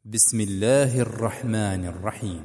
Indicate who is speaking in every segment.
Speaker 1: بسم الله الرحمن الرحيم.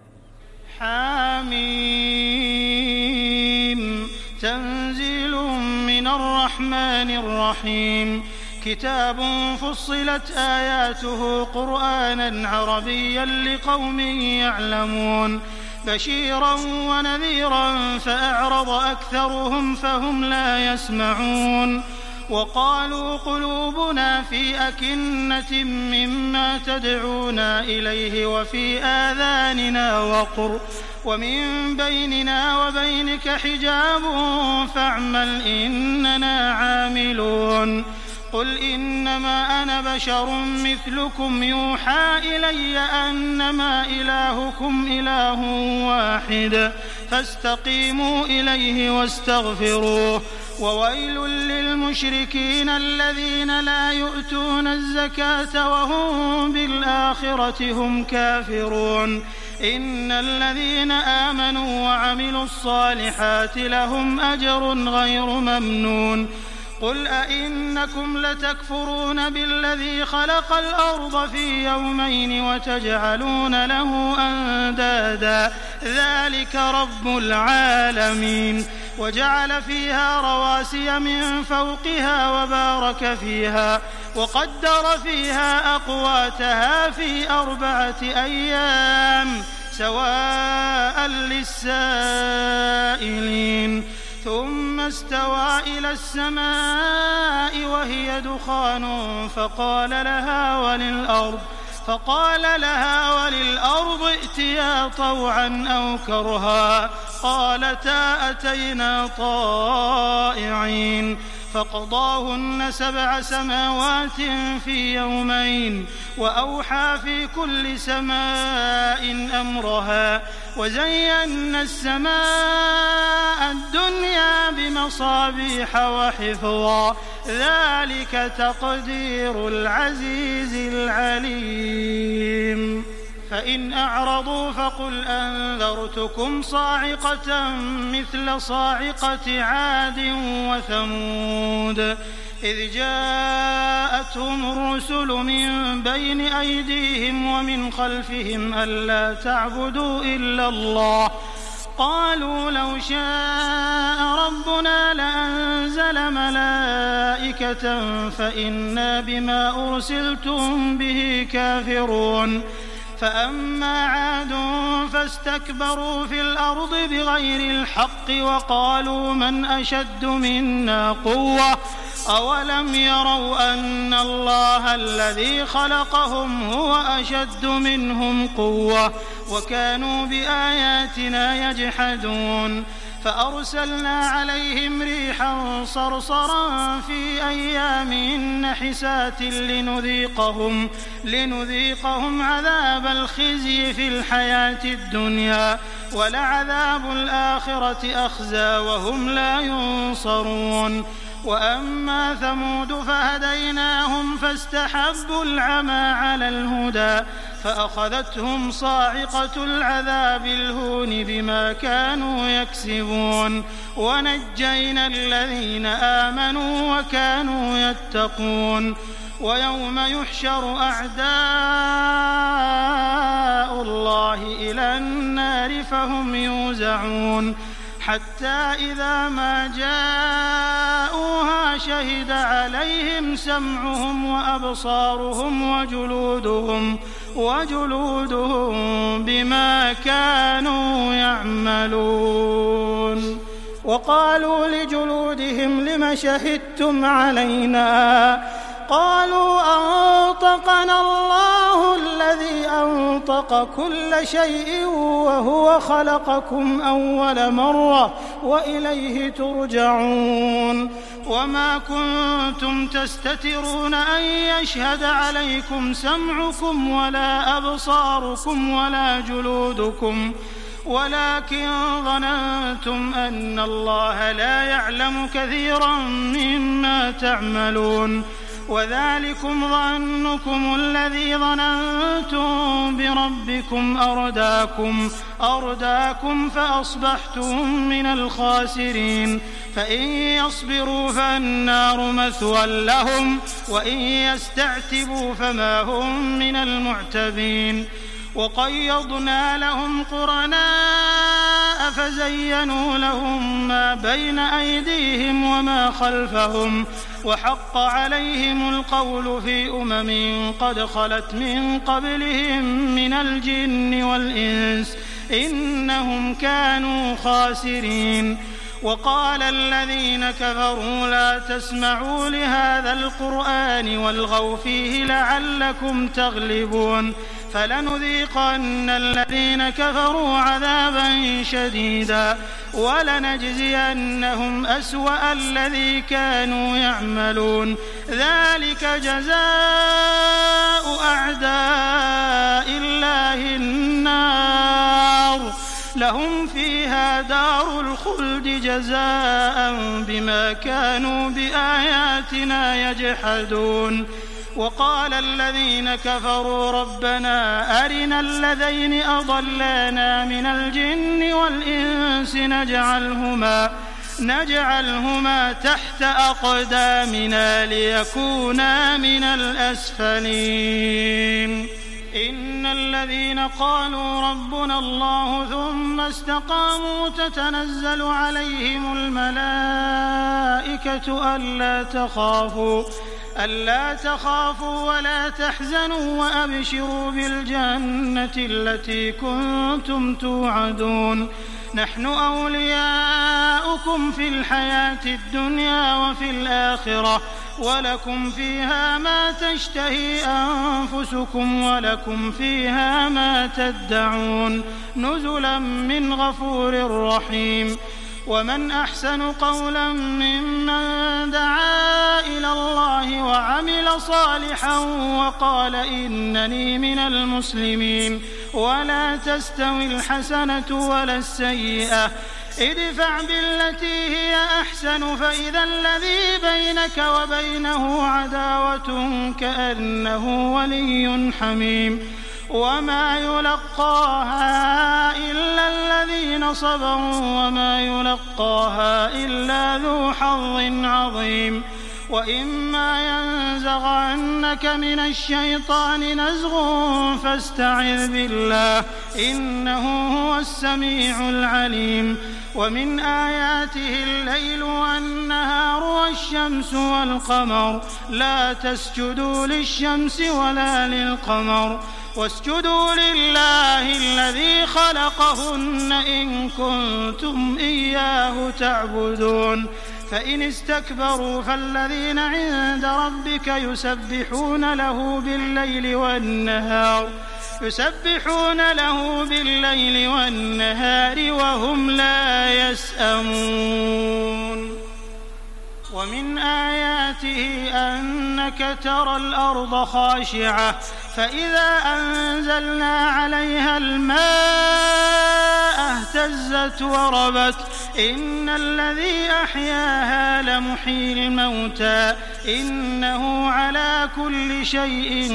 Speaker 2: حميم تنزيل من الرحمن الرحيم. كتاب فصلت آياته قرآنا عربيا لقوم يعلمون بشيرا ونذيرا فأعرض أكثرهم فهم لا يسمعون. وقالوا قلوبنا في أكنة مما تدعونا إليه وفي آذاننا وقر ومن بيننا وبينك حجاب فاعمل إننا عاملون. قل إنما أنا بشر مثلكم يوحى إلي أنما إلهكم إله واحد فاستقيموا إليه واستغفروه. وويل للمشركين الذين لا يؤتون الزكاة وهم بالآخرة هم كافرون. إن الذين آمنوا وعملوا الصالحات لهم أجر غير ممنون. قل أئنكم لتكفرون بالذي خلق الأرض في يومين وتجعلون له أندادا ذلك رب العالمين. وجعل فيها رواسي من فوقها وبارك فيها وقدر فيها أقواتها في 4 أيام سواء للسائلين. ثم استوى إلى السماء وهي دخان فقال لها وللأرض ائتيا طوعا أو كرها قالتا أتينا طائعين. فقضاهن 7 سماوات في يومين وأوحى في كل سماء أمرها وزينا السماء الدنيا بمصابيح وحفظا ذلك تقدير العزيز العليم. فإن أعرضوا فقل أنذرتكم صاعقة مثل صاعقة عاد وثمود إذ جاءتهم الرسل من بين أيديهم ومن خلفهم ألا تعبدوا إلا الله قالوا لو شاء ربنا لأنزل ملائكة فإنا بما أرسلتم به كافرون. فأما عاد فاستكبروا في الأرض بغير الحق وقالوا من أشد منا قوة أولم يروا أن الله الذي خلقهم هو أشد منهم قوة وكانوا بآياتنا يجحدون. فأرسلنا عليهم ريحا صرصرا في أيام نحسات لنذيقهم عذاب الخزي في الحياة الدنيا ولعذاب الآخرة أخزى وهم لا ينصرون. وأما ثمود فهديناهم فاستحبوا العمى على الهدى فأخذتهم صاعقة العذاب الهون بما كانوا يكسبون. ونجينا الذين آمنوا وكانوا يتقون. ويوم يحشر أعداء الله إلى النار فهم يوزعون حتى إذا ما جاءوها شهد عليهم سمعهم وأبصارهم وجلودهم بما كانوا يعملون. وقالوا لجلودهم لم شهدتم علينا قالوا أنطقنا الله الذي أنطق كل شيء وهو خلقكم أول مرة وإليه ترجعون. وما كنتم تستترون أن يشهد عليكم سمعكم ولا أبصاركم ولا جلودكم ولكن ظننتم أن الله لا يعلم كثيرا مما تعملون. وذلكم ظنكم الذي ظننتم بربكم أرداكم فأصبحتم من الخاسرين فإن يصبروا فالنار مثوى لهم وإن يستعتبوا فما هم من المعتبين وقيضنا لهم قرناء فزينوا لهم ما بين أيديهم وما خلفهم وحق عليهم القول في قد خلت من قبلهم من الجن والإنس إنهم كانوا خاسرين وقال الذين كفروا لا تسمعوا لهذا القرآن والغوا فيه لعلكم تغلبون فلنذيقن الذين كفروا عذابا شديدا ولنجزينهم أسوأ الذي كانوا يعملون ذلك جزاء أعداء الله النار لهم فيها دار الخلد جزاء بما كانوا بآياتنا يجحدون وقال الذين كفروا ربنا أرنا الذين أضلانا من الجن والإنس نجعلهما تحت أقدامنا ليكونا من الأسفلين إن الذين قالوا ربنا الله ثم استقاموا تتنزل عليهم الملائكة ألا تخافوا ولا تحزنوا وأبشروا بالجنة التي كنتم توعدون نحن أولياؤكم في الحياة الدنيا وفي الآخرة ولكم فيها ما تشتهي أنفسكم ولكم فيها ما تدعون نزلا من غفور رحيم ومن أحسن قولا ممن دعا إلى الله وعمل صالحا وقال إنني من المسلمين ولا تستوي الحسنة ولا السيئة ادفع بالتي هي أحسن فإذا الذي بينك وبينه عداوة كأنه ولي حميم وما يلقاها إلا الذين صبروا وما يلقاها إلا ذو حظ عظيم وإما ينزغنك من الشيطان نزغ فاستعذ بالله إنه هو السميع العليم ومن آياته الليل والنهار والشمس والقمر لا تسجدوا للشمس ولا للقمر واسجدوا لله الذي خلقهن إن كنتم إياه تعبدون فإن استكبروا فالذين عند ربك يسبحون له بالليل والنهار وهم لا يسأمون ومن آياته أنك ترى الأرض خاشعة فإذا أنزلنا عليها الماء اهتزت وربت إن الذي أحياها لمحيي الموتى إنه على كل شيء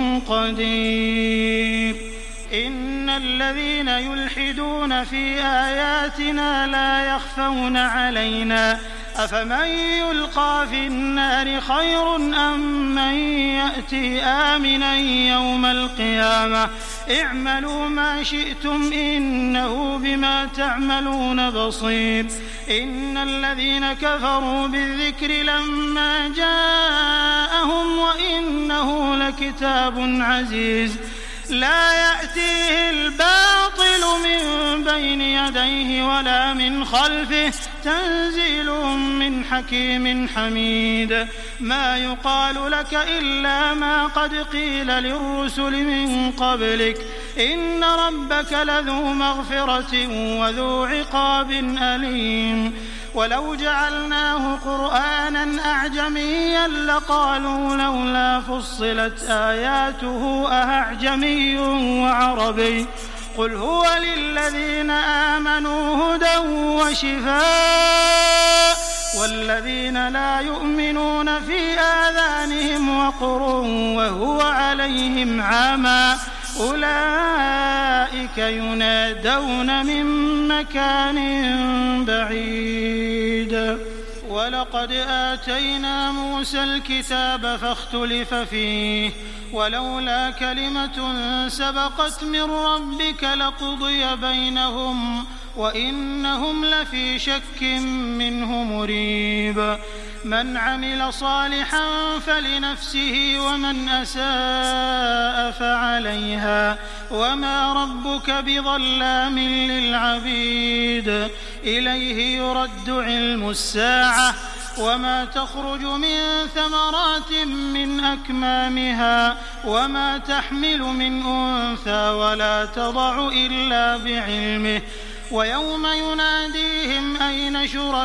Speaker 2: قدير إن الذين يلحدون في آياتنا لا يخفون علينا أفمن يلقى في النار خير أم من يأتي آمنا يوم القيامة اعملوا ما شئتم إنه بما تعملون بصير إن الذين كفروا بالذكر لما جاءهم وإنه لكتاب عزيز لا يأتيه الباطل من بين يديه ولا من خلفه تنزيل من حكيم حميد ما يقال لك إلا ما قد قيل للرسل من قبلك إن ربك لذو مغفرة وذو عقاب أليم ولو جعلناه قرآنا أعجميا لقالوا لولا فصلت آياته أأعجمي وعربي قل هو للذين آمنوا هدى وشفاء والذين لا يؤمنون في آذانهم وقر وهو عليهم عامى أولئك ينادون من مكان بعيد. ولقد آتينا موسى الكتاب فاختلف فيه ولولا كلمة سبقت من ربك لقضي بينهم وإنهم لفي شك منه مريب. من عمل صالحا فلنفسه ومن أساء فعليها وما ربك بظلام للعبيد. إليه يرد علم الساعة وما تخرج من ثمرات من أكمامها وما تحمل من أنثى ولا تضع إلا بعلمه. ويوم يناديهم أين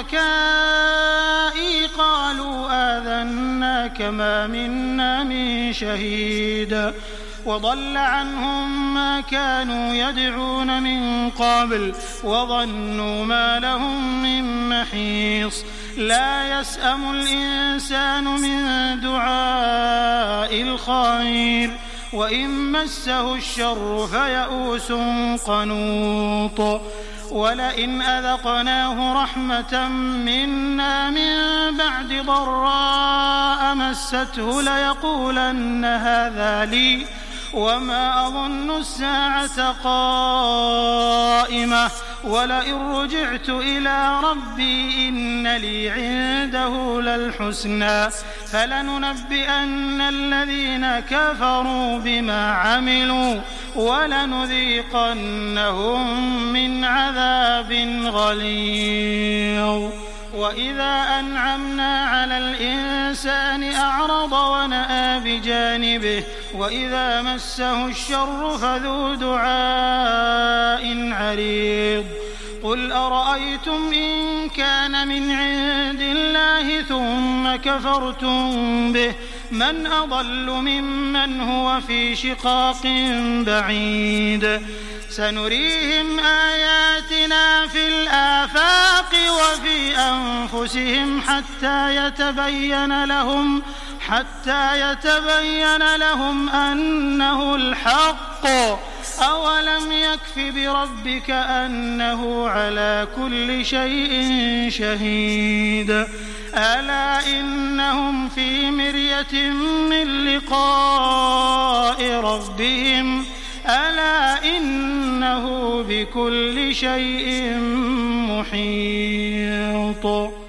Speaker 2: شركائي قالوا آذناك ما منا من شهيد. وضل عنهم ما كانوا يدعون من قبل وظنوا ما لهم من محيص. لا يسأم الإنسان من دعاء الخير وإن مسه الشر فيئوس قنوط. ولئن أذقناه رحمة منا من بعد ضراء مسته ليقولن هذا لي وما أظن الساعة قائمة ولئن رجعت إلى ربي إن لي عنده للحسنى فلننبئن الذين كفروا بما عملوا ولنذيقنهم من عذاب غليظ. وإذا أنعمنا على الإنسان أعرض ونأى بجانبه وإذا مسه الشر فذو دعاء عريض. قل أرأيتم إن كان من عند الله ثم كفرتم به من أضل ممن هو في شقاق بعيد. سنريهم آياتنا في الآفاق وفي أنفسهم حتى يتبين لهم أنه الحق. أولم يكف بربك أنه على كل شيء شهيد. ألا إنهم في مرية من لقاء ربهم ألا إنه بكل شيء محيط.